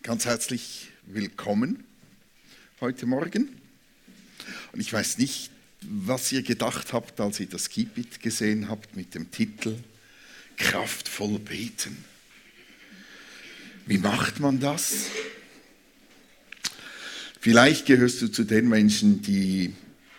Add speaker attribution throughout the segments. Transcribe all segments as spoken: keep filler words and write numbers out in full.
Speaker 1: Ganz herzlich willkommen heute Morgen. Und ich weiß nicht, was ihr gedacht habt, als ihr das Kipit gesehen habt mit dem Titel Kraftvoll beten. Wie macht man das? Vielleicht gehörst du zu den Menschen, die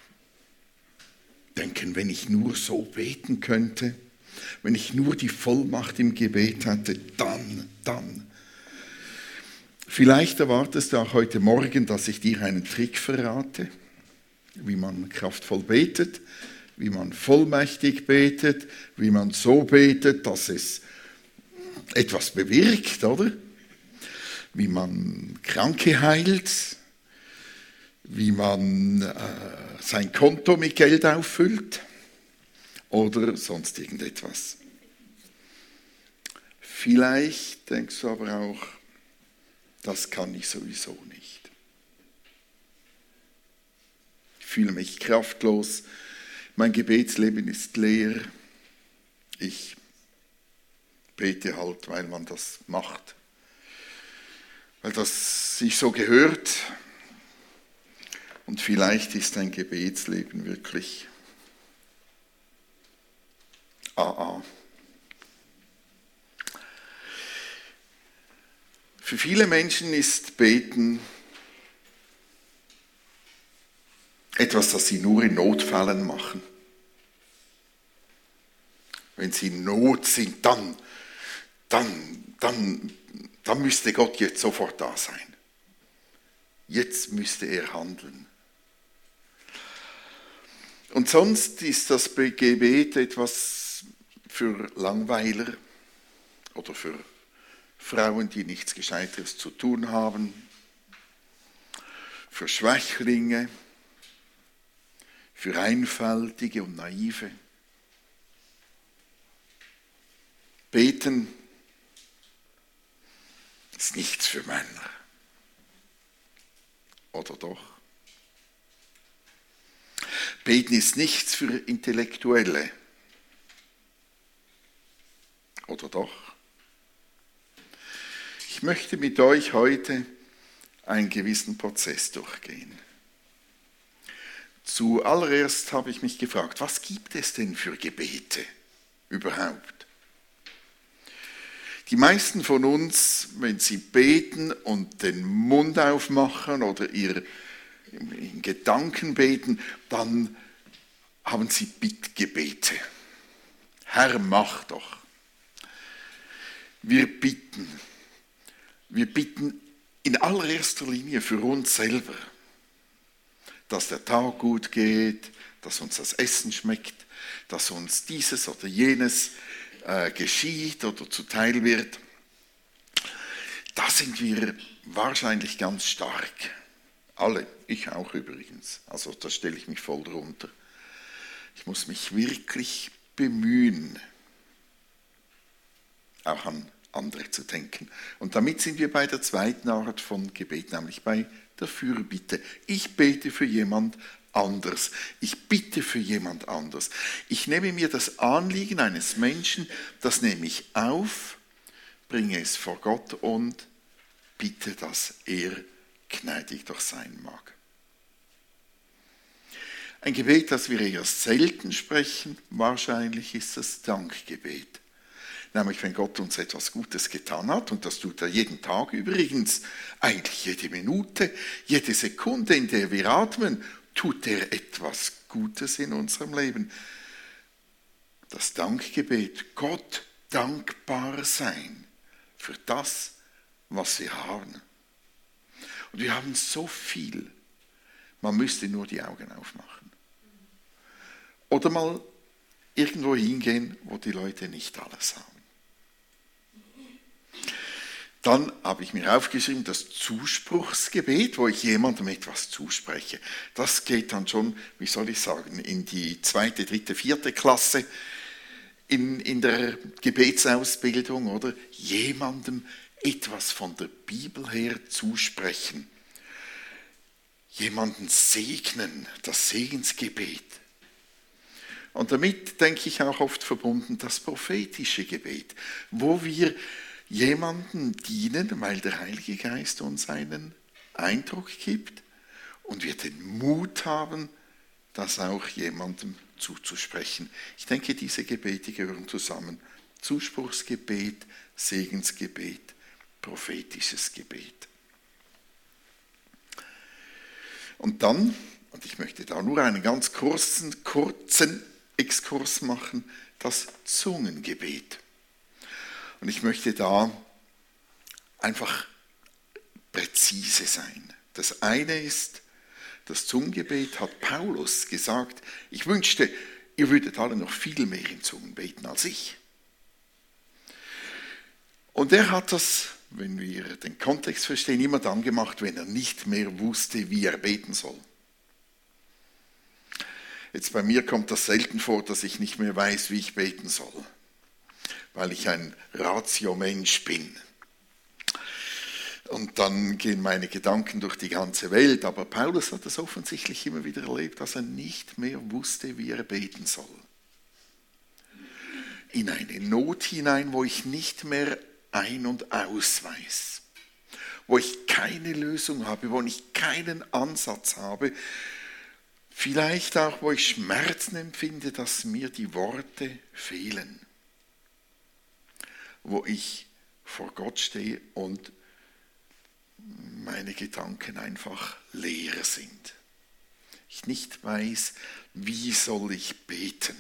Speaker 1: denken, wenn ich nur so beten könnte, wenn ich nur die Vollmacht im Gebet hätte, dann, dann. Vielleicht erwartest du auch heute Morgen, dass ich dir einen Trick verrate, wie man kraftvoll betet, wie man vollmächtig betet, wie man so betet, dass es etwas bewirkt, oder? Wie man Kranke heilt, wie man äh, sein Konto mit Geld auffüllt oder sonst irgendetwas. Vielleicht denkst du aber auch, das kann ich sowieso nicht. Ich fühle mich kraftlos, mein Gebetsleben ist leer. Ich bete halt, weil man das macht, weil das sich so gehört. Und vielleicht ist dein Gebetsleben wirklich A A. Für viele Menschen ist Beten etwas, das sie nur in Notfällen machen. Wenn sie in Not sind, dann, dann, dann, dann müsste Gott jetzt sofort da sein. Jetzt müsste er handeln. Und sonst ist das Gebet etwas für Langweiler oder für Frauen, die nichts Gescheiteres zu tun haben, für Schwächlinge, für Einfältige und Naive. Beten ist nichts für Männer. Oder doch? Beten ist nichts für Intellektuelle. Oder doch? Ich möchte mit euch heute einen gewissen Prozess durchgehen. Zuallererst habe ich mich gefragt, was gibt es denn für Gebete überhaupt? Die meisten von uns, wenn sie beten und den Mund aufmachen oder ihr in Gedanken beten, dann haben sie Bittgebete. Herr, mach doch. Wir bitten. Wir bitten in allererster Linie für uns selber, dass der Tag gut geht, dass uns das Essen schmeckt, dass uns dieses oder jenes äh, geschieht oder zuteil wird. Da sind wir wahrscheinlich ganz stark. Alle, ich auch übrigens. Also da stelle ich mich voll drunter. Ich muss mich wirklich bemühen, auch an andere zu denken. Und damit sind wir bei der zweiten Art von Gebet, nämlich bei der Fürbitte. Ich bete für jemand anders. Ich bitte für jemand anders. Ich nehme mir das Anliegen eines Menschen, das nehme ich auf, bringe es vor Gott und bitte, dass er gnädig doch sein mag. Ein Gebet, das wir eher selten sprechen, wahrscheinlich ist das Dankgebet. Nämlich, wenn Gott uns etwas Gutes getan hat, und das tut er jeden Tag übrigens, eigentlich jede Minute, jede Sekunde, in der wir atmen, tut er etwas Gutes in unserem Leben. Das Dankgebet, Gott dankbar sein für das, was wir haben. Und wir haben so viel, man müsste nur die Augen aufmachen. Oder mal irgendwo hingehen, wo die Leute nicht alles haben. Dann habe ich mir aufgeschrieben, das Zuspruchsgebet, wo ich jemandem etwas zuspreche. Das geht dann schon, wie soll ich sagen, in die zweite, dritte, vierte Klasse in, in der Gebetsausbildung, oder? Jemandem etwas von der Bibel her zusprechen. Jemanden segnen, das Segensgebet. Und damit denke ich auch oft verbunden das prophetische Gebet, wo wir jemandem dienen, weil der Heilige Geist uns einen Eindruck gibt und wir den Mut haben, das auch jemandem zuzusprechen. Ich denke, diese Gebete gehören zusammen. Zuspruchsgebet, Segensgebet, prophetisches Gebet. Und dann, und ich möchte da nur einen ganz kurzen, kurzen Exkurs machen, das Zungengebet. Und ich möchte da einfach präzise sein. Das eine ist, das Zungengebet hat Paulus gesagt, ich wünschte, ihr würdet alle noch viel mehr in Zungen beten als ich. Und er hat das, wenn wir den Kontext verstehen, immer dann gemacht, wenn er nicht mehr wusste, wie er beten soll. Jetzt bei mir kommt das selten vor, dass ich nicht mehr weiß, wie ich beten soll, weil ich ein Ratio-Mensch bin. Und dann gehen meine Gedanken durch die ganze Welt. Aber Paulus hat es offensichtlich immer wieder erlebt, dass er nicht mehr wusste, wie er beten soll. In eine Not hinein, wo ich nicht mehr ein- und aus weiß. Wo ich keine Lösung habe, wo ich keinen Ansatz habe. Vielleicht auch, wo ich Schmerzen empfinde, dass mir die Worte fehlen. Wo ich vor Gott stehe und meine Gedanken einfach leer sind. Ich nicht weiß, wie soll ich beten?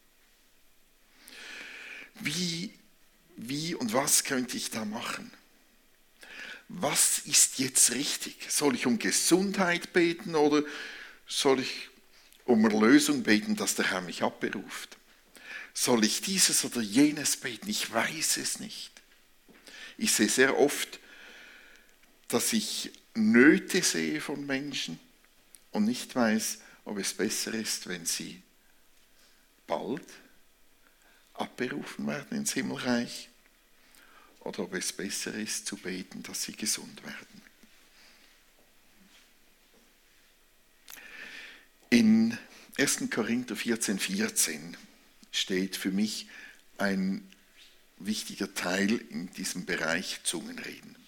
Speaker 1: Wie, wie und was könnte ich da machen? Was ist jetzt richtig? Soll ich um Gesundheit beten oder soll ich um Erlösung beten, dass der Herr mich abberuft? Soll ich dieses oder jenes beten? Ich weiß es nicht. Ich sehe sehr oft, dass ich Nöte sehe von Menschen und nicht weiß, ob es besser ist, wenn sie bald abberufen werden ins Himmelreich oder ob es besser ist zu beten, dass sie gesund werden. In erster Korinther vierzehn, vierzehn steht für mich ein wichtiger Teil in diesem Bereich Zungenreden.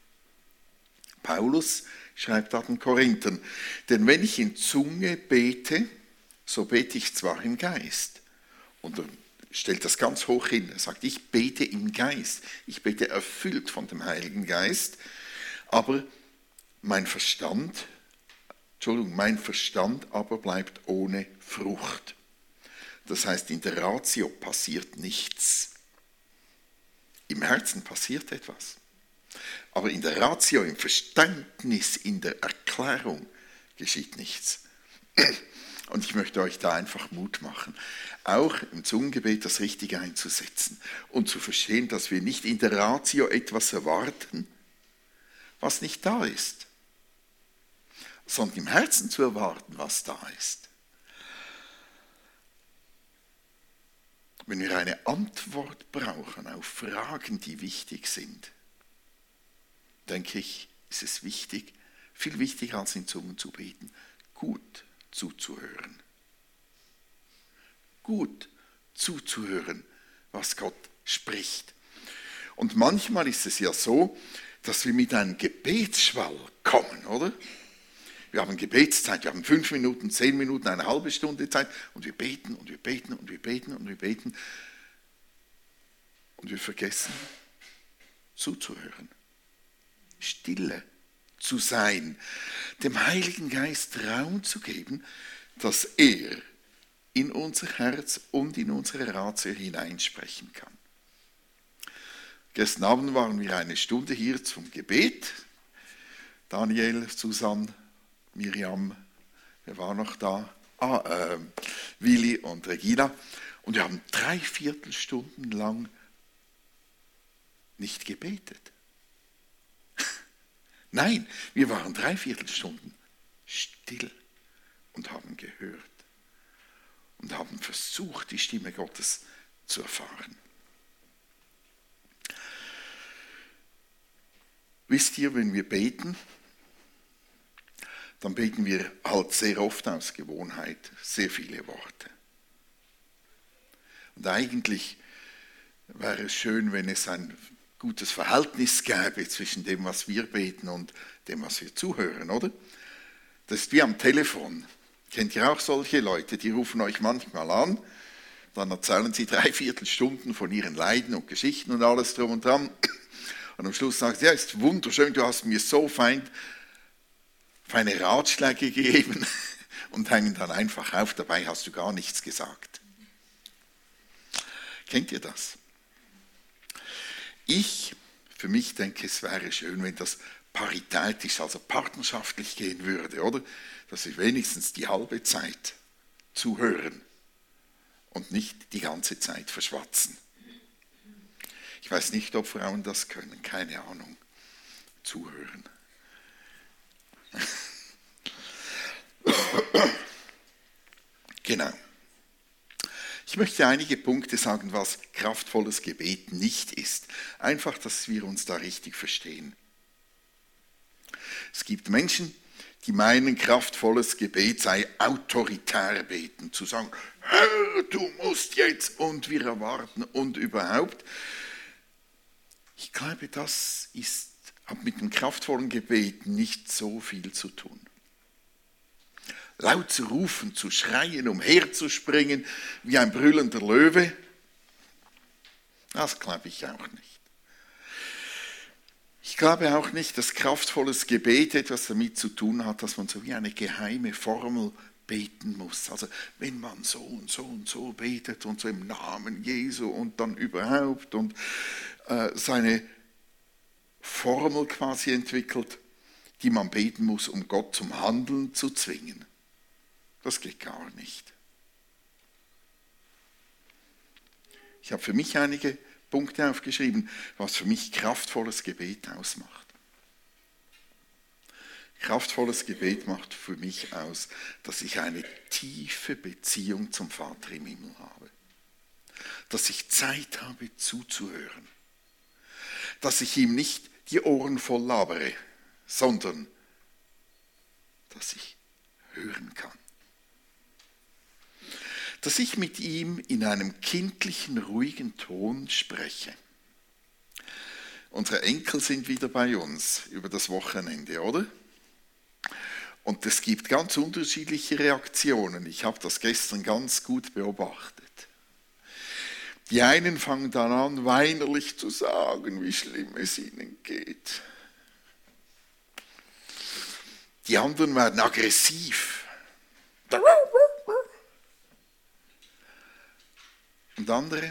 Speaker 1: Paulus schreibt da den Korinthern, denn wenn ich in Zunge bete, so bete ich zwar im Geist. Und er stellt das ganz hoch hin. Er sagt, ich bete im Geist. Ich bete erfüllt von dem Heiligen Geist. Aber mein Verstand, Entschuldigung, mein Verstand aber bleibt ohne Frucht. Das heißt, in der Ratio passiert nichts. Im Herzen passiert etwas. Aber in der Ratio, im Verständnis, in der Erklärung geschieht nichts. Und ich möchte euch da einfach Mut machen, auch im Zungengebet das Richtige einzusetzen und zu verstehen, dass wir nicht in der Ratio etwas erwarten, was nicht da ist, sondern im Herzen zu erwarten, was da ist. Wenn wir eine Antwort brauchen auf Fragen, die wichtig sind, denke ich, ist es wichtig, viel wichtiger als in Zungen zu beten, gut zuzuhören. Gut zuzuhören, was Gott spricht. Und manchmal ist es ja so, dass wir mit einem Gebetsschwall kommen, oder? Wir haben Gebetszeit, wir haben fünf Minuten, zehn Minuten, eine halbe Stunde Zeit und wir beten und wir beten und wir beten und wir beten und wir vergessen zuzuhören. Stille zu sein, dem Heiligen Geist Raum zu geben, dass er in unser Herz und in unsere Ratio hineinsprechen kann. Gestern Abend waren wir eine Stunde hier zum Gebet. Daniel, Susanne, Miriam, wer war noch da? Ah, äh, Willi und Regina. Und wir haben drei Viertelstunden lang nicht gebetet. Nein, wir waren drei Viertelstunden still und haben gehört und haben versucht, die Stimme Gottes zu erfahren. Wisst ihr, wenn wir beten, dann beten wir halt sehr oft aus Gewohnheit sehr viele Worte. Und eigentlich wäre es schön, wenn es ein gutes Verhältnis gäbe zwischen dem, was wir beten und dem, was wir zuhören, oder? Das ist wie am Telefon. Kennt ihr auch solche Leute, die rufen euch manchmal an, dann erzählen sie drei Viertelstunden von ihren Leiden und Geschichten und alles drum und dran. Und am Schluss sagt sie, ja, ist wunderschön, du hast mir so fein, feine Ratschläge gegeben und hängen dann einfach auf, dabei hast du gar nichts gesagt. Kennt ihr das? Ich, für mich denke, es wäre schön, wenn das paritätisch, also partnerschaftlich gehen würde, oder? Dass wir wenigstens die halbe Zeit zuhören und nicht die ganze Zeit verschwatzen. Ich weiß nicht, ob Frauen das können, keine Ahnung. Zuhören. Genau. Ich möchte einige Punkte sagen, was kraftvolles Gebet nicht ist. Einfach, dass wir uns da richtig verstehen. Es gibt Menschen, die meinen, kraftvolles Gebet sei autoritär beten. Zu sagen, Herr, du musst jetzt und wir erwarten und überhaupt. Ich glaube, das ist, hat mit dem kraftvollen Gebet nicht so viel zu tun. Laut zu rufen, zu schreien, umherzuspringen, wie ein brüllender Löwe, das glaube ich auch nicht. Ich glaube auch nicht, dass kraftvolles Gebet etwas damit zu tun hat, dass man so wie eine geheime Formel beten muss. Also wenn man so und so und so betet und so im Namen Jesu und dann überhaupt und äh, seine Formel quasi entwickelt, die man beten muss, um Gott zum Handeln zu zwingen. Das geht gar nicht. Ich habe für mich einige Punkte aufgeschrieben, was für mich kraftvolles Gebet ausmacht. Kraftvolles Gebet macht für mich aus, dass ich eine tiefe Beziehung zum Vater im Himmel habe. Dass ich Zeit habe zuzuhören. Dass ich ihm nicht die Ohren voll labere, sondern dass ich hören kann. Dass ich mit ihm in einem kindlichen, ruhigen Ton spreche. Unsere Enkel sind wieder bei uns über das Wochenende, oder? Und es gibt ganz unterschiedliche Reaktionen. Ich habe das gestern ganz gut beobachtet. Die einen fangen dann an, weinerlich zu sagen, wie schlimm es ihnen geht. Die anderen werden aggressiv. Und andere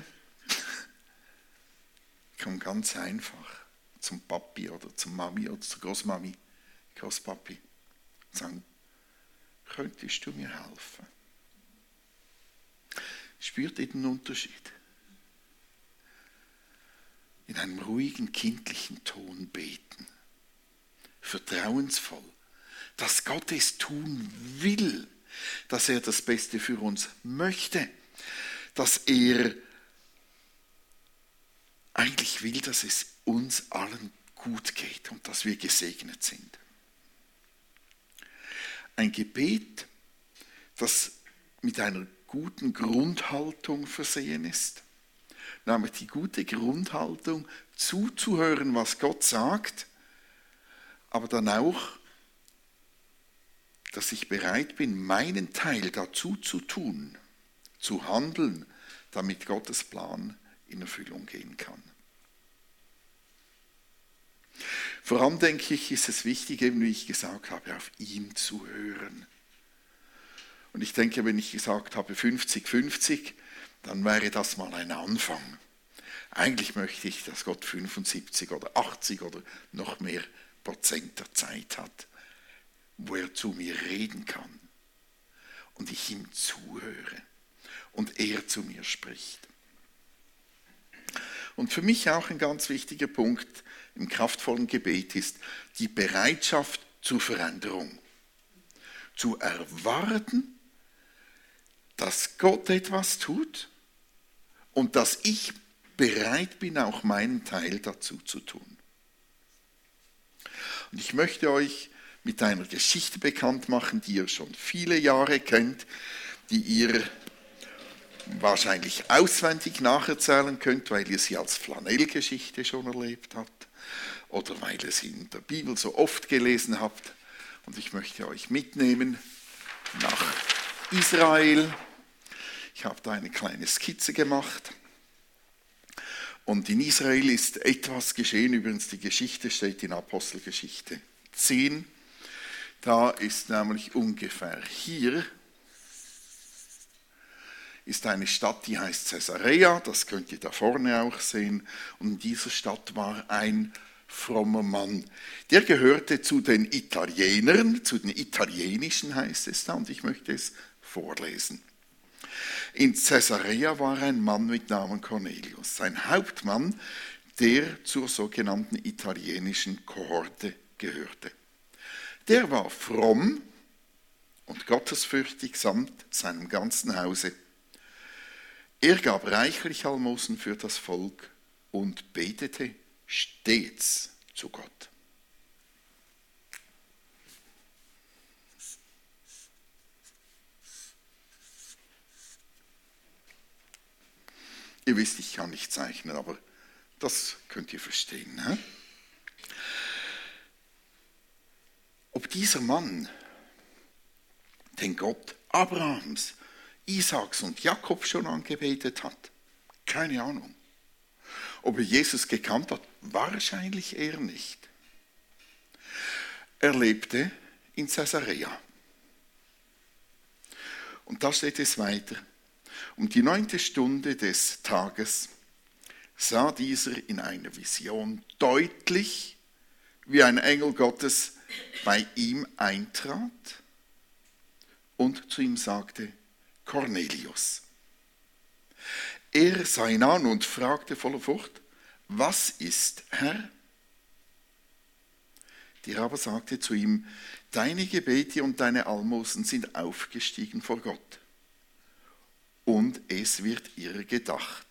Speaker 1: kommen ganz einfach zum Papi oder zum Mami oder zur Großmami, Großpapi und sagen, könntest du mir helfen? Spürt ihr den Unterschied? In einem ruhigen, kindlichen Ton beten, vertrauensvoll, dass Gott es tun will, dass er das Beste für uns möchte, dass er eigentlich will, dass es uns allen gut geht und dass wir gesegnet sind. Ein Gebet, das mit einer guten Grundhaltung versehen ist, nämlich die gute Grundhaltung, zuzuhören, was Gott sagt, aber dann auch, dass ich bereit bin, meinen Teil dazu zu tun, zu handeln, damit Gottes Plan in Erfüllung gehen kann. Vor allem, denke ich, ist es wichtig, eben wie ich gesagt habe, auf ihn zu hören. Und ich denke, wenn ich gesagt habe fünfzig fünfzig, dann wäre das mal ein Anfang. Eigentlich möchte ich, dass Gott fünfundsiebzig oder achtzig oder noch mehr Prozent der Zeit hat, wo er zu mir reden kann und ich ihm zuhöre und er zu mir spricht. Und für mich auch ein ganz wichtiger Punkt im kraftvollen Gebet ist die Bereitschaft zur Veränderung. Zu erwarten, dass Gott etwas tut und dass ich bereit bin, auch meinen Teil dazu zu tun. Und ich möchte euch mit einer Geschichte bekannt machen, die ihr schon viele Jahre kennt, die ihr wahrscheinlich auswendig nacherzählen könnt, weil ihr sie als Flanellgeschichte schon erlebt habt oder weil ihr sie in der Bibel so oft gelesen habt. Und ich möchte euch mitnehmen nach Israel. Ich habe da eine kleine Skizze gemacht. Und in Israel ist etwas geschehen, übrigens die Geschichte steht in Apostelgeschichte zehn. Da ist nämlich ungefähr hier, ist eine Stadt, die heißt Caesarea, das könnt ihr da vorne auch sehen. Und in dieser Stadt war ein frommer Mann. Der gehörte zu den Italienern, zu den Italienischen heißt es da, und ich möchte es vorlesen. In Caesarea war ein Mann mit Namen Cornelius, ein Hauptmann, der zur sogenannten italienischen Kohorte gehörte. Der war fromm und gottesfürchtig samt seinem ganzen Hause. Er gab reichlich Almosen für das Volk und betete stets zu Gott. Ihr wisst, ich kann nicht zeichnen, aber das könnt ihr verstehen. Ne? Ob dieser Mann den Gott Abrahams, Isaaks und Jakobs schon angebetet hat, keine Ahnung. Ob er Jesus gekannt hat, wahrscheinlich eher nicht. Er lebte in Caesarea. Und da steht es weiter. Um die neunte Stunde des Tages sah dieser in einer Vision deutlich, wie ein Engel Gottes bei ihm eintrat und zu ihm sagte, Cornelius. Er sah ihn an und fragte voller Furcht, was ist, Herr? Der aber sagte zu ihm, deine Gebete und deine Almosen sind aufgestiegen vor Gott. Und es wird ihr gedacht.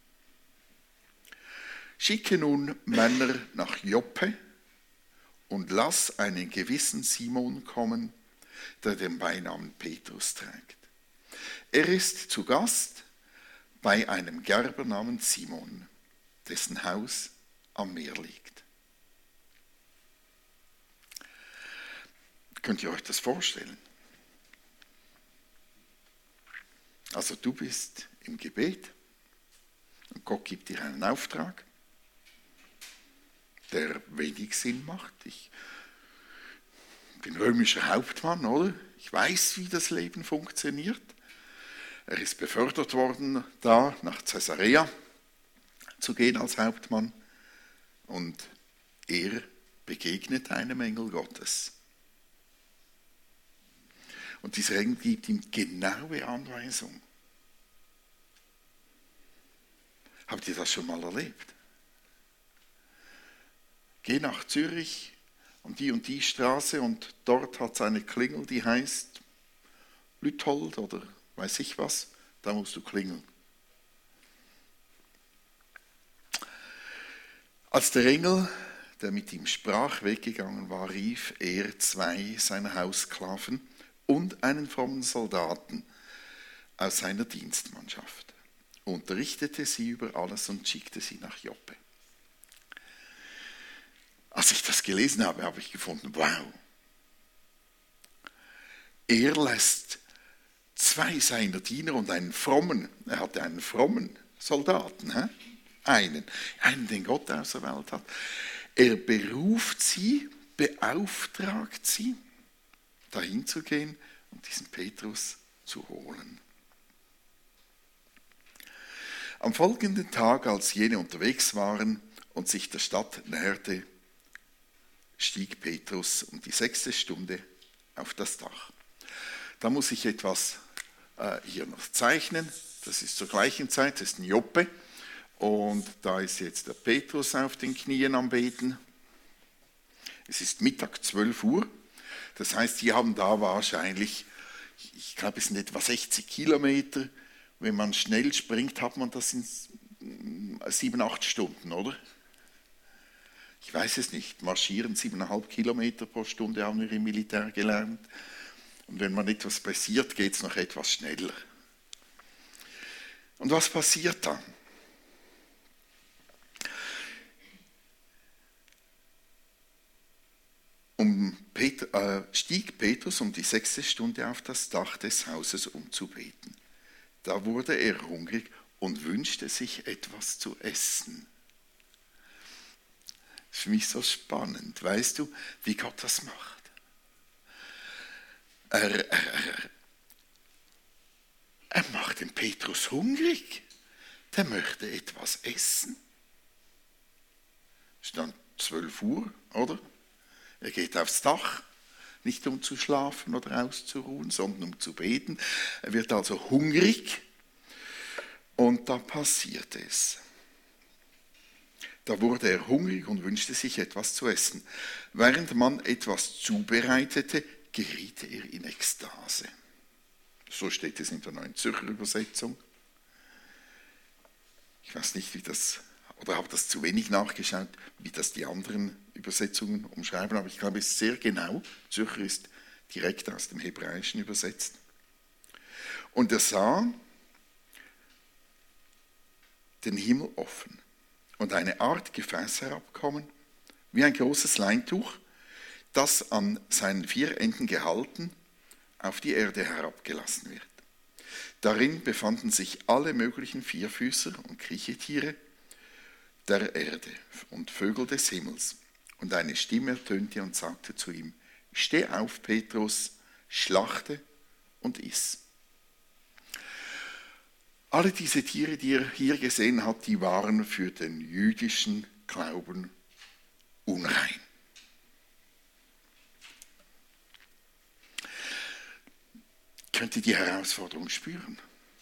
Speaker 1: Schicke nun Männer nach Joppe und lass einen gewissen Simon kommen, der den Beinamen Petrus trägt. Er ist zu Gast bei einem Gerber namens Simon, dessen Haus am Meer liegt. Könnt ihr euch das vorstellen? Also du bist im Gebet und Gott gibt dir einen Auftrag, der wenig Sinn macht. Ich bin römischer Hauptmann, oder? Ich weiß, wie das Leben funktioniert. Er ist befördert worden, da nach Caesarea zu gehen als Hauptmann. Und er begegnet einem Engel Gottes. Und dieser Engel gibt ihm genaue Anweisung. Habt ihr das schon mal erlebt? Geh nach Zürich und die und die Straße und dort hat es eine Klingel, die heißt Lüthold oder weiß ich was, da musst du klingeln. Als der Engel, der mit ihm sprach, weggegangen war, rief er zwei seiner Haussklaven und einen frommen Soldaten aus seiner Dienstmannschaft, unterrichtete sie über alles und schickte sie nach Joppe. Als ich das gelesen habe, habe ich gefunden, wow. Er lässt zwei seiner Diener und einen frommen, er hatte einen frommen Soldaten, hä? einen, einen, den Gott auserwählt hat. Er beruft sie, beauftragt sie, dahin zu gehen und diesen Petrus zu holen. Am folgenden Tag, als jene unterwegs waren und sich der Stadt näherte, stieg Petrus um die sechste Stunde auf das Dach. Da muss ich etwas äh, hier noch zeichnen. Das ist zur gleichen Zeit, das ist ein Joppe. Und da ist jetzt der Petrus auf den Knien am Beten. Es ist Mittag zwölf Uhr. Das heißt, sie haben da wahrscheinlich, ich glaube, es sind etwa sechzig Kilometer. Wenn man schnell springt, hat man das in sieben, acht Stunden, oder? Ich weiß es nicht. Marschieren siebeneinhalb Kilometer pro Stunde haben wir im Militär gelernt. Und wenn man etwas passiert, geht es noch etwas schneller. Und was passiert dann? Um Peter, äh, stieg Petrus um die sechste Stunde auf das Dach des Hauses, um zu beten. Da wurde er hungrig und wünschte sich etwas zu essen. Das ist für mich so spannend. Weißt du, wie Gott das macht? Er, er, er macht den Petrus hungrig. Der möchte etwas essen. Es ist dann zwölf Uhr, oder? Er geht aufs Dach, nicht um zu schlafen oder auszuruhen, sondern um zu beten. Er wird also hungrig und da passiert es. Da wurde er hungrig und wünschte sich etwas zu essen. Während man etwas zubereitete, geriet er in Ekstase. So steht es in der Neuen Zürcher Übersetzung. Ich weiß nicht, wie das, oder habe das zu wenig nachgeschaut, wie das die anderen Übersetzungen umschreiben, aber ich glaube, es ist sehr genau. Zürcher ist direkt aus dem Hebräischen übersetzt. Und er sah den Himmel offen und eine Art Gefäß herabkommen, wie ein großes Leintuch, das an seinen vier Enden gehalten auf die Erde herabgelassen wird. Darin befanden sich alle möglichen Vierfüßer und Kriechetiere der Erde und Vögel des Himmels. Und eine Stimme ertönte und sagte zu ihm: Steh auf, Petrus, schlachte und iss. Alle diese Tiere, die er hier gesehen hat, die waren für den jüdischen Glauben unrein. Könnt ihr die Herausforderung spüren?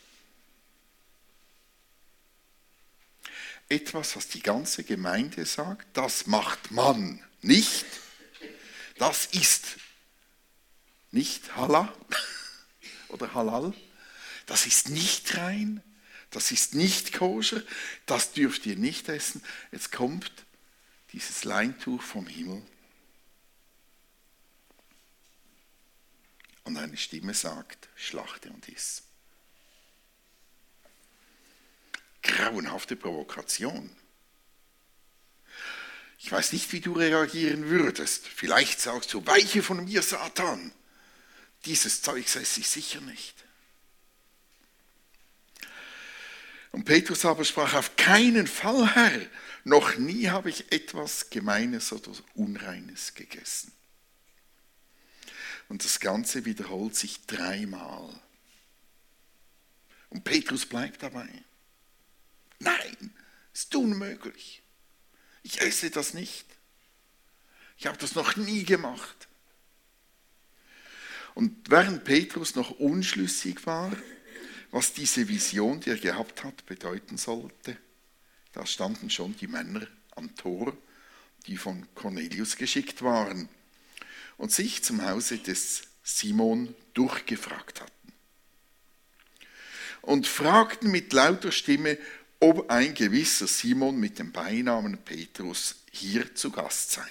Speaker 1: Etwas, was die ganze Gemeinde sagt, das macht man nicht. Das ist nicht Halal oder Halal. Das ist nicht rein. Das ist nicht koscher. Das dürft ihr nicht essen. Jetzt kommt dieses Leintuch vom Himmel. Und eine Stimme sagt: Schlachte und iss. Grauenhafte Provokation. Ich weiß nicht, wie du reagieren würdest. Vielleicht sagst du: Weiche von mir, Satan. Dieses Zeug esse ich sicher nicht. Und Petrus aber sprach: Auf keinen Fall, Herr. Noch nie habe ich etwas Gemeines oder Unreines gegessen. Und das Ganze wiederholt sich dreimal. Und Petrus bleibt dabei. Nein, ist unmöglich. Ich esse das nicht. Ich habe das noch nie gemacht. Und während Petrus noch unschlüssig war, was diese Vision, die er gehabt hat, bedeuten sollte, da standen schon die Männer am Tor, die von Cornelius geschickt waren und sich zum Hause des Simon durchgefragt hatten. Und fragten mit lauter Stimme, ob ein gewisser Simon mit dem Beinamen Petrus hier zu Gast sei.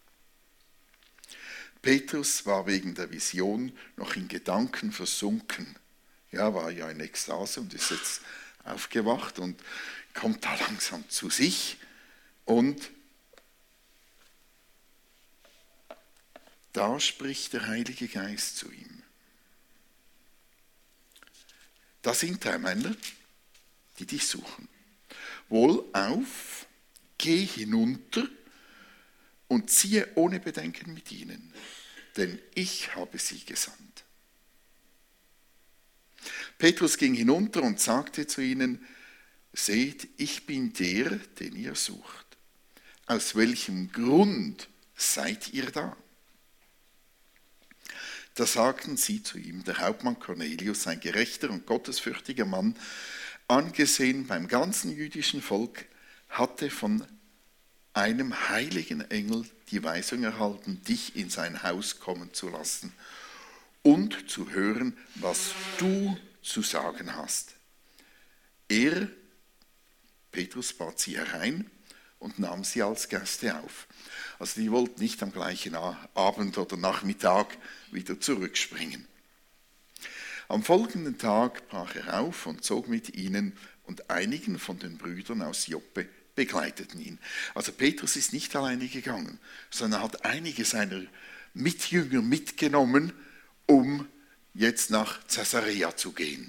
Speaker 1: Petrus war wegen der Vision noch in Gedanken versunken. Ja, war ja in Ekstase und ist jetzt aufgewacht und kommt da langsam zu sich und da spricht der Heilige Geist zu ihm. Da sind drei Männer, die dich suchen. Wohl auf, geh hinunter und ziehe ohne Bedenken mit ihnen, denn ich habe sie gesandt. Petrus ging hinunter und sagte zu ihnen: Seht, ich bin der, den ihr sucht. Aus welchem Grund seid ihr da? Da sagten sie zu ihm: Der Hauptmann Cornelius, ein gerechter und gottesfürchtiger Mann, angesehen beim ganzen jüdischen Volk, hatte von einem heiligen Engel die Weisung erhalten, dich in sein Haus kommen zu lassen und zu hören, was du zu sagen hast. Er, Petrus, bat sie herein und nahm sie als Gäste auf. Also die wollten nicht am gleichen Abend oder Nachmittag wieder zurückspringen. Am folgenden Tag brach er auf und zog mit ihnen, und einigen von den Brüdern aus Joppe begleiteten ihn. Also Petrus ist nicht alleine gegangen, sondern hat einige seiner Mitjünger mitgenommen, um jetzt nach Caesarea zu gehen.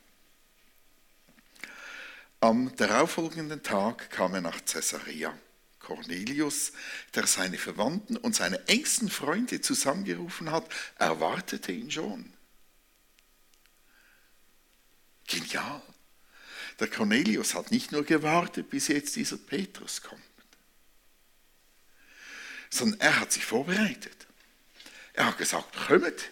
Speaker 1: Am darauffolgenden Tag kam er nach Caesarea. Cornelius, der seine Verwandten und seine engsten Freunde zusammengerufen hat, erwartete ihn schon. Genial. Der Cornelius hat nicht nur gewartet, bis jetzt dieser Petrus kommt, sondern er hat sich vorbereitet. Er hat gesagt, kommt,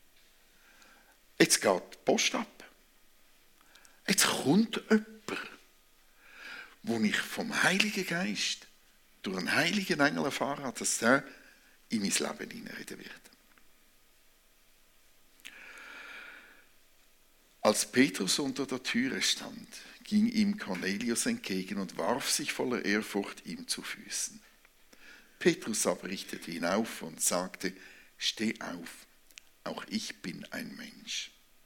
Speaker 1: jetzt geht die Post ab. Jetzt kommt jemand, wo ich vom Heiligen Geist durch einen heiligen Engel erfahren habe, dass er in mein Leben hineinreden wird. Als Petrus unter der Türe stand, ging ihm Cornelius entgegen und warf sich voller Ehrfurcht ihm zu Füßen. Petrus aber richtete ihn auf und sagte, steh auf, auch ich bin ein Mensch.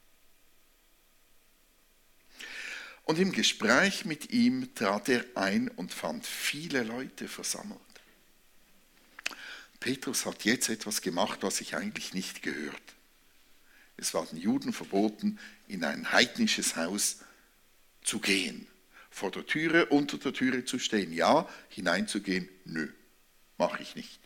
Speaker 1: Und im Gespräch mit ihm trat er ein und fand viele Leute versammelt. Petrus hat jetzt etwas gemacht, was sich eigentlich nicht gehört. Es war den Juden verboten, in ein heidnisches Haus zu gehen. Vor der Türe, unter der Türe zu stehen. Ja, hineinzugehen, nö, mache ich nicht.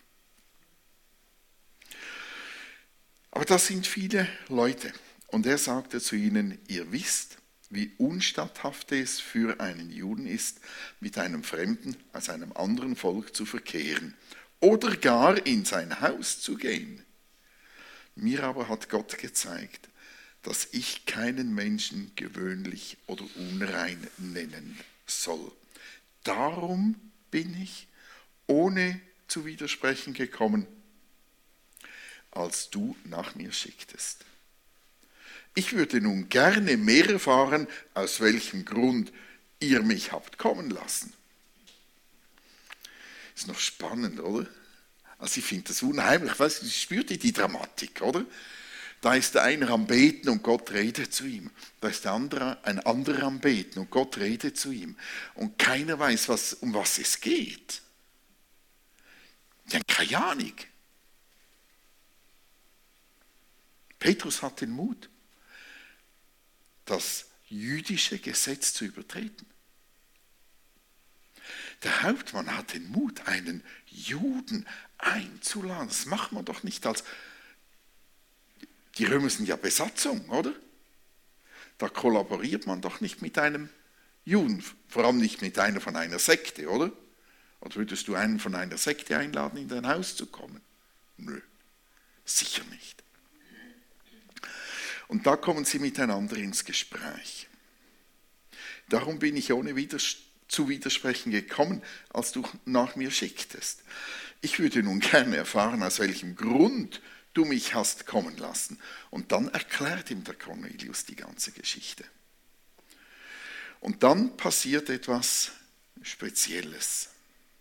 Speaker 1: Aber das sind viele Leute. Und er sagte zu ihnen, ihr wisst, wie unstatthaft es für einen Juden ist, mit einem Fremden aus einem anderen Volk zu verkehren oder gar in sein Haus zu gehen. Mir aber hat Gott gezeigt, dass ich keinen Menschen gewöhnlich oder unrein nennen soll. Darum bin ich, ohne zu widersprechen, gekommen, als du nach mir schicktest. Ich würde nun gerne mehr erfahren, aus welchem Grund ihr mich habt kommen lassen. Ist noch spannend, oder? Also ich finde das unheimlich. Ich weiß, spürt ihr die Dramatik, oder? Da ist der eine am Beten und Gott redet zu ihm. Da ist der andere, ein anderer am Beten und Gott redet zu ihm. Und keiner weiß, was, um was es geht. Die haben keine Ahnung. Petrus hat den Mut, das jüdische Gesetz zu übertreten. Der Hauptmann hat den Mut, einen Juden einzuladen. Das macht man doch nicht als... Die Römer sind ja Besatzung, oder? Da kollaboriert man doch nicht mit einem Juden, vor allem nicht mit einer von einer Sekte, oder? Oder würdest du einen von einer Sekte einladen, in dein Haus zu kommen? Nö, sicher nicht. Und da kommen sie miteinander ins Gespräch. Darum bin ich ohne Widers- zu widersprechen gekommen, als du nach mir schicktest. Ich würde nun gerne erfahren, aus welchem Grund du mich hast kommen lassen. Und dann erklärt ihm der Cornelius die ganze Geschichte. Und dann passiert etwas Spezielles.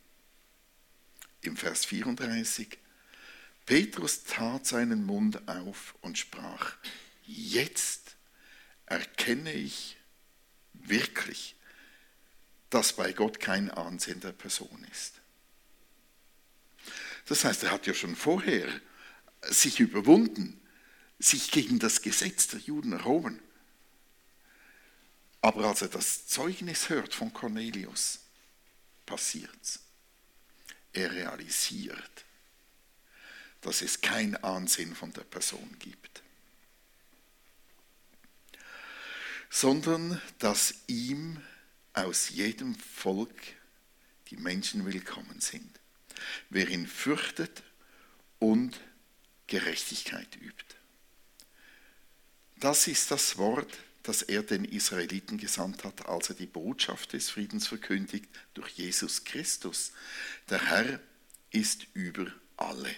Speaker 1: Im Vers vierunddreißig, Petrus tat seinen Mund auf und sprach, jetzt erkenne ich wirklich, dass bei Gott kein Ansehen der Person ist. Das heißt, er hat ja schon vorher sich überwunden, sich gegen das Gesetz der Juden erhoben. Aber als er das Zeugnis hört von Cornelius, passiert's. Er realisiert, dass es kein Ansehen von der Person gibt, sondern dass ihm aus jedem Volk die Menschen willkommen sind, wer ihn fürchtet und Gerechtigkeit übt. Das ist das Wort, das er den Israeliten gesandt hat, als er die Botschaft des Friedens verkündigt durch Jesus Christus. Der Herr ist über alle.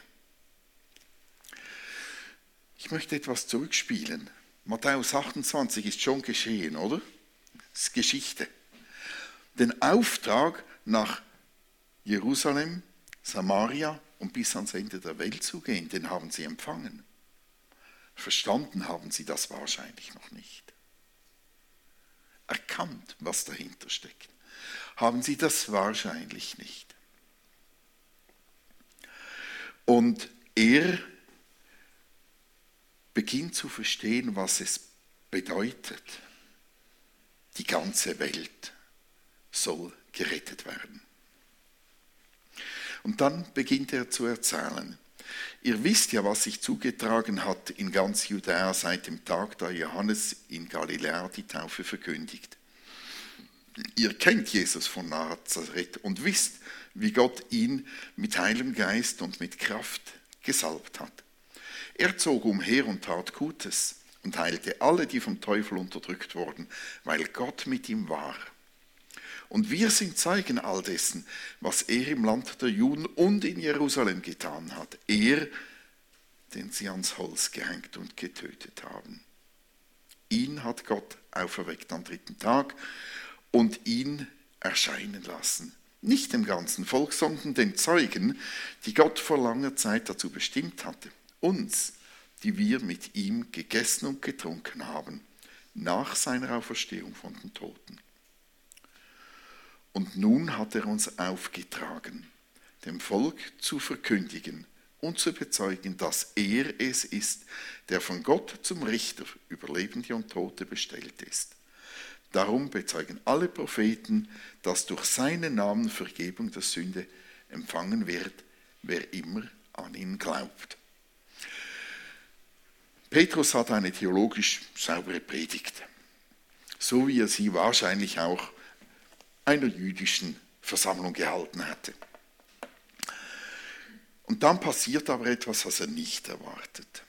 Speaker 1: Ich möchte etwas zurückspielen. Matthäus achtundzwanzig ist schon geschehen, oder? Das ist Geschichte. Den Auftrag nach Jerusalem, Samaria und bis ans Ende der Welt zu gehen, den haben sie empfangen. Verstanden haben sie das wahrscheinlich noch nicht. Erkannt, was dahinter steckt, haben sie das wahrscheinlich nicht. Und er beginnt zu verstehen, was es bedeutet. Die ganze Welt soll gerettet werden. Und dann beginnt er zu erzählen. Ihr wisst ja, was sich zugetragen hat in ganz Judäa seit dem Tag, da Johannes in Galiläa die Taufe verkündigt. Ihr kennt Jesus von Nazareth und wisst, wie Gott ihn mit Heiligem Geist und mit Kraft gesalbt hat. Er zog umher und tat Gutes und heilte alle, die vom Teufel unterdrückt wurden, weil Gott mit ihm war. Und wir sind Zeugen all dessen, was er im Land der Juden und in Jerusalem getan hat. Er, den sie ans Holz gehängt und getötet haben. Ihn hat Gott auferweckt am dritten Tag und ihn erscheinen lassen. Nicht dem ganzen Volk, sondern den Zeugen, die Gott vor langer Zeit dazu bestimmt hatte. Uns, die wir mit ihm gegessen und getrunken haben, nach seiner Auferstehung von den Toten. Und nun hat er uns aufgetragen, dem Volk zu verkündigen und zu bezeugen, dass er es ist, der von Gott zum Richter über Lebende und Tote bestellt ist. Darum bezeugen alle Propheten, dass durch seinen Namen Vergebung der Sünde empfangen wird, wer immer an ihn glaubt. Petrus hat eine theologisch saubere Predigt, so wie er sie wahrscheinlich auch einer jüdischen Versammlung gehalten hatte. Und dann passiert aber etwas, was er nicht erwartet.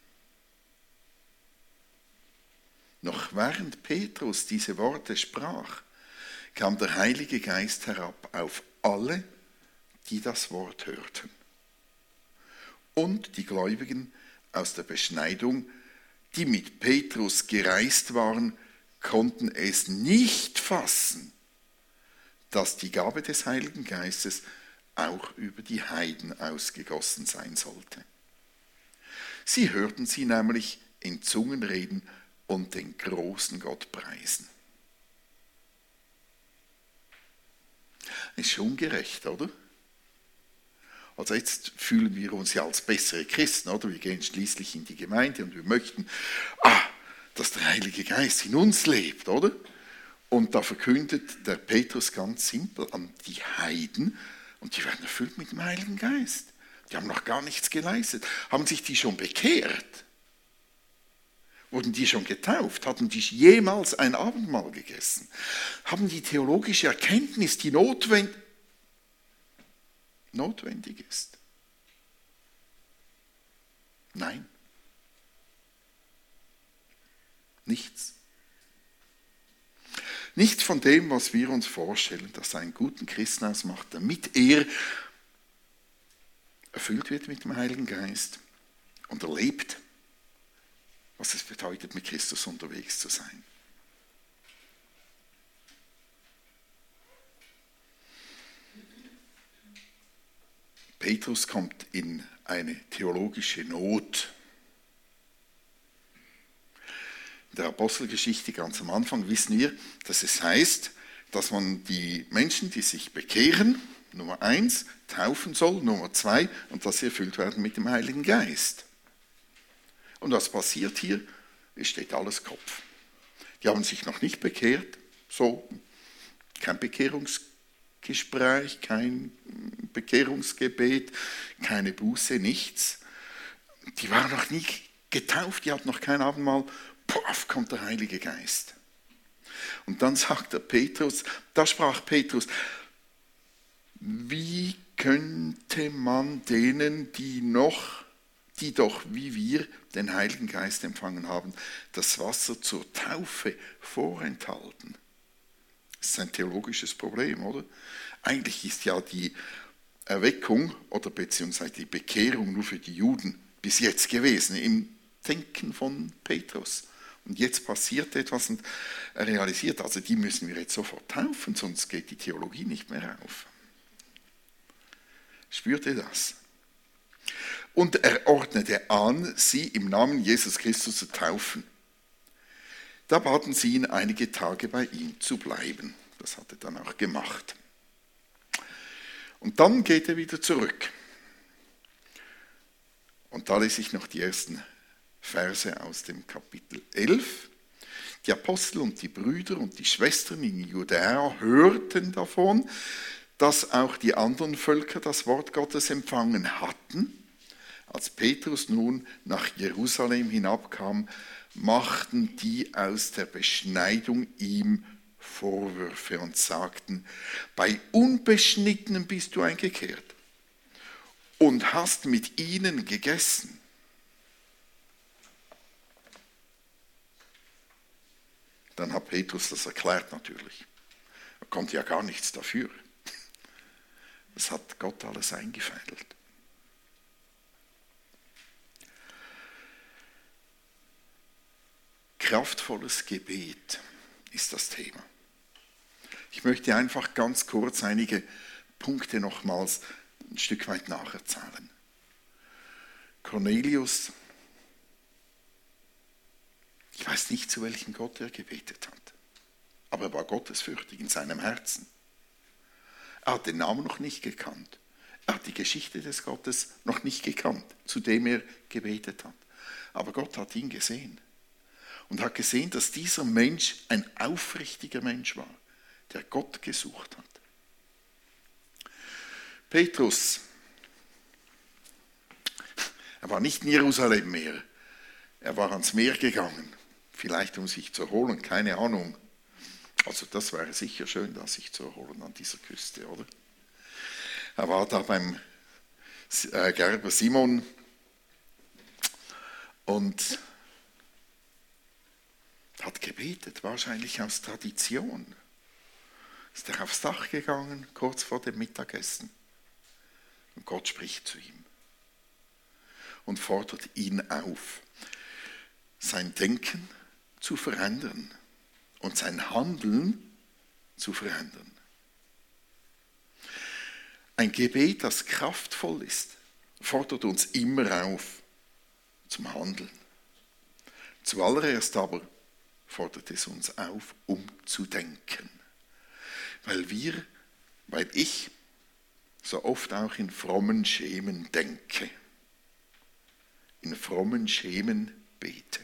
Speaker 1: Noch während Petrus diese Worte sprach, kam der Heilige Geist herab auf alle, die das Wort hörten. Und die Gläubigen aus der Beschneidung, die mit Petrus gereist waren, konnten es nicht fassen, dass die Gabe des Heiligen Geistes auch über die Heiden ausgegossen sein sollte. Sie hörten sie nämlich in Zungen reden und den großen Gott preisen. Ist schon gerecht, oder? Also jetzt fühlen wir uns ja als bessere Christen, oder? Wir gehen schließlich in die Gemeinde und wir möchten, ah, dass der Heilige Geist in uns lebt, oder? Und da verkündet der Petrus ganz simpel an die Heiden und die werden erfüllt mit dem Heiligen Geist. Die haben noch gar nichts geleistet. Haben sich die schon bekehrt? Wurden die schon getauft? Hatten die jemals ein Abendmahl gegessen? Haben die theologische Erkenntnis, die notwendig, notwendig ist? Nein. Nichts. Nichts von dem, was wir uns vorstellen, das einen guten Christen ausmacht, damit er erfüllt wird mit dem Heiligen Geist und erlebt, was es bedeutet, mit Christus unterwegs zu sein. Petrus kommt in eine theologische Not. In der Apostelgeschichte ganz am Anfang wissen wir, dass es heißt, dass man die Menschen, die sich bekehren, Nummer eins, taufen soll, Nummer zwei, und dass sie erfüllt werden mit dem Heiligen Geist. Und was passiert hier? Es steht alles Kopf. Die haben sich noch nicht bekehrt, so kein Bekehrungsgespräch, kein Bekehrungsgebet, keine Buße, nichts. Die waren noch nie getauft, die hatten noch kein Abendmahl. Puff, kommt der Heilige Geist. Und dann sagt der Petrus, da sprach Petrus, wie könnte man denen, die noch, die doch wie wir den Heiligen Geist empfangen haben, das Wasser zur Taufe vorenthalten? Das ist ein theologisches Problem, oder? Eigentlich ist ja die Erweckung oder beziehungsweise die Bekehrung nur für die Juden bis jetzt gewesen, im Denken von Petrus. Und jetzt passiert etwas und er realisiert, also die müssen wir jetzt sofort taufen, sonst geht die Theologie nicht mehr auf. Spürt ihr das? und er ordnete an, sie im Namen Jesus Christus zu taufen. Da baten sie ihn, einige Tage bei ihm zu bleiben. Das hat er dann auch gemacht. Und dann geht er wieder zurück. Und da lese ich noch die ersten Verse aus dem Kapitel elf. Die Apostel und die Brüder und die Schwestern in Judäa hörten davon, dass auch die anderen Völker das Wort Gottes empfangen hatten. Als Petrus nun nach Jerusalem hinabkam, machten die aus der Beschneidung ihm Vorwürfe und sagten: Bei Unbeschnittenen bist du eingekehrt und hast mit ihnen gegessen. Dann hat Petrus das erklärt natürlich. Er konnte ja gar nichts dafür. Das hat Gott alles eingefädelt. Kraftvolles Gebet ist das Thema. Ich möchte einfach ganz kurz einige Punkte nochmals ein Stück weit nacherzählen. Cornelius, ich weiß nicht, zu welchem Gott er gebetet hat, aber er war gottesfürchtig in seinem Herzen. Er hat den Namen noch nicht gekannt. Er hat die Geschichte des Gottes noch nicht gekannt, zu dem er gebetet hat. Aber Gott hat ihn gesehen und hat gesehen, dass dieser Mensch ein aufrichtiger Mensch war, der Gott gesucht hat. Petrus, er war nicht in Jerusalem mehr, er war ans Meer gegangen, vielleicht um sich zu erholen, keine Ahnung. Also das wäre sicher schön, da sich zu erholen an dieser Küste, oder? Er war da beim Gerber Simon und hat gebetet, wahrscheinlich aus Tradition. Ist er aufs Dach gegangen, kurz vor dem Mittagessen. Und Gott spricht zu ihm und fordert ihn auf, sein Denken zu verändern und sein Handeln zu verändern. Ein Gebet, das kraftvoll ist, fordert uns immer auf zum Handeln. Zuallererst aber fordert es uns auf, umzudenken. Weil wir, weil ich so oft auch in frommen Schemen denke, in frommen Schemen bete.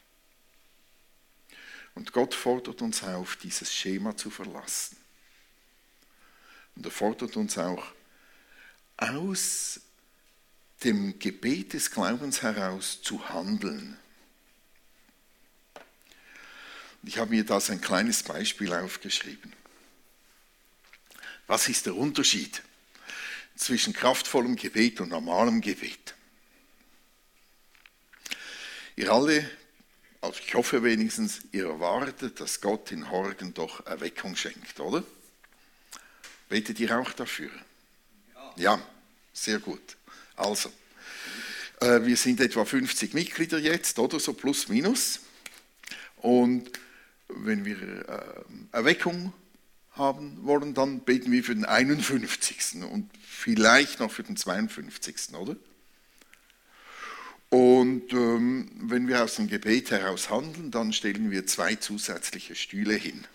Speaker 1: Und Gott fordert uns auf, dieses Schema zu verlassen. Und er fordert uns auch, aus dem Gebet des Glaubens heraus zu handeln. Ich habe mir da so ein kleines Beispiel aufgeschrieben. Was ist der Unterschied zwischen kraftvollem Gebet und normalem Gebet? Ihr alle, also ich hoffe wenigstens, ihr erwartet, dass Gott in Horgen doch Erweckung schenkt, oder? Betet ihr auch dafür? Ja, ja, sehr gut. Also, äh, wir sind etwa fünfzig Mitglieder jetzt, oder so plus minus. Und wenn wir äh, Erweckung haben wollen, dann beten wir für den einundfünfzigsten und vielleicht noch für den zweiundfünfzigsten, oder? Und ähm, wenn wir aus dem Gebet heraus handeln, dann stellen wir zwei zusätzliche Stühle hin.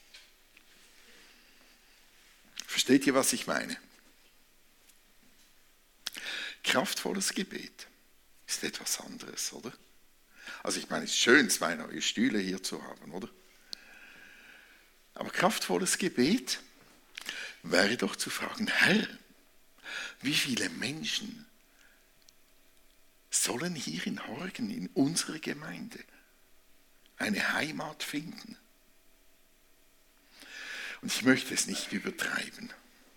Speaker 1: Versteht ihr, was ich meine? Kraftvolles Gebet ist etwas anderes, oder? Also ich meine, es ist schön, zwei neue Stühle hier zu haben, oder? Aber kraftvolles Gebet wäre doch zu fragen: Herr, wie viele Menschen sollen hier in Horgen, in unserer Gemeinde, eine Heimat finden? Und ich möchte es nicht übertreiben.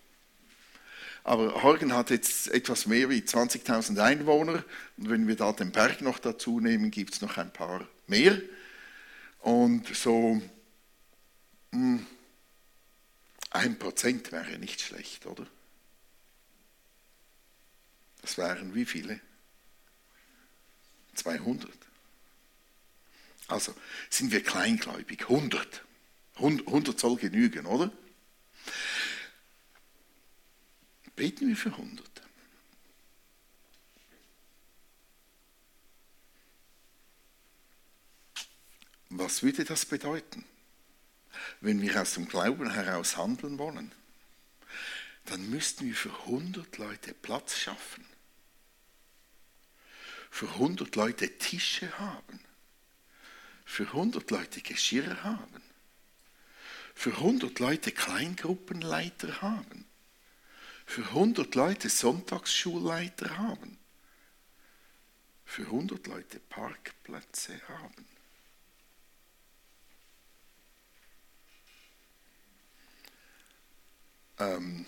Speaker 1: Aber Horgen hat jetzt etwas mehr wie zwanzigtausend Einwohner. Und wenn wir da den Berg noch dazu nehmen, gibt es noch ein paar mehr. Und so mh, ein Prozent wäre nicht schlecht, oder? Das wären wie viele? zweihundert. Also sind wir kleingläubig, hundert. hundert soll genügen, oder? Beten wir für hundert. Was würde das bedeuten, wenn wir aus dem Glauben heraus handeln wollen? Dann müssten wir für hundert Leute Platz schaffen. Für hundert Leute Tische haben. Für hundert Leute Geschirr haben. Für hundert Leute Kleingruppenleiter haben. Für hundert Leute Sonntagsschulleiter haben. Für hundert Leute Parkplätze haben. Ähm,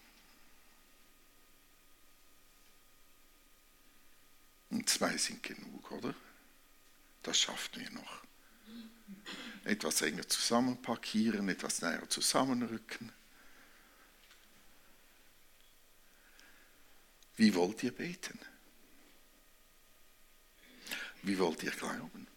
Speaker 1: und zwei sind genug, oder? Das schaffen wir noch. Etwas enger zusammenparkieren, etwas näher zusammenrücken. Wie wollt ihr beten? Wie wollt ihr glauben?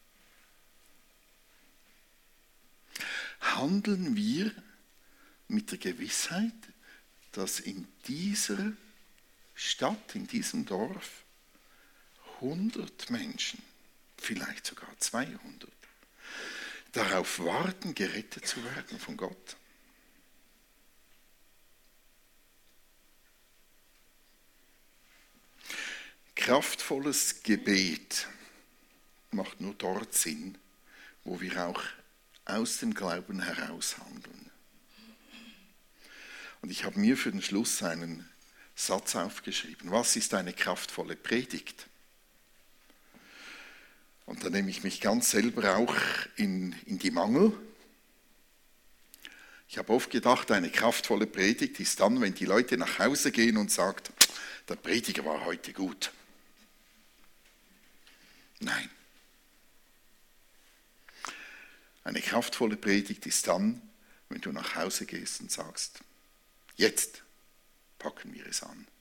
Speaker 1: Handeln wir mit der Gewissheit, dass in dieser Stadt, in diesem Dorf, hundert Menschen, vielleicht sogar zweihundert, darauf warten, gerettet zu werden von Gott? Kraftvolles Gebet macht nur dort Sinn, wo wir auch aus dem Glauben heraus handeln. Und ich habe mir für den Schluss einen Satz aufgeschrieben. Was ist eine kraftvolle Predigt? Und da nehme ich mich ganz selber auch in, in die Mangel. Ich habe oft gedacht, eine kraftvolle Predigt ist dann, wenn die Leute nach Hause gehen und sagen, der Prediger war heute gut. Nein. Eine kraftvolle Predigt ist dann, wenn du nach Hause gehst und sagst, jetzt packen wir es an.